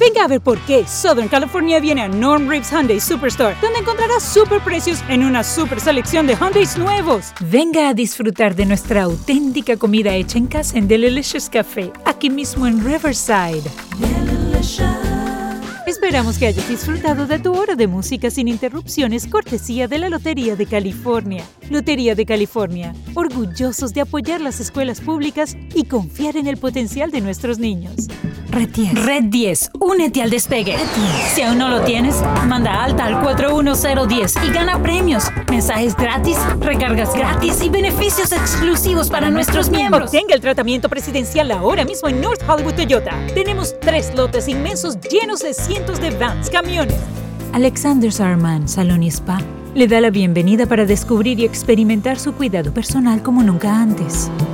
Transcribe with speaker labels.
Speaker 1: Venga a ver por qué Southern California viene a Norm Reeves Hyundai Superstore, donde encontrarás super precios en una super selección de Hyundais nuevos. Venga a disfrutar de nuestra auténtica comida hecha en casa en Delicious Café, aquí mismo en Riverside. Esperamos que hayas disfrutado de tu hora de música sin interrupciones, cortesía de la Lotería de California. Lotería de California, orgullosos de apoyar las escuelas públicas y confiar en el potencial de nuestros niños. Red 10, únete al despegue. Si aún no lo tienes, manda alta al 41010 y gana premios, mensajes gratis, recargas gratis y beneficios exclusivos para nuestros miembros. Obtenga el tratamiento presidencial ahora mismo en North Hollywood Toyota. Tenemos 3 lotes inmensos llenos de cientos de vans, camiones. Alexander Sarman, Salón y Spa, le da la bienvenida para descubrir y experimentar su cuidado personal como nunca antes.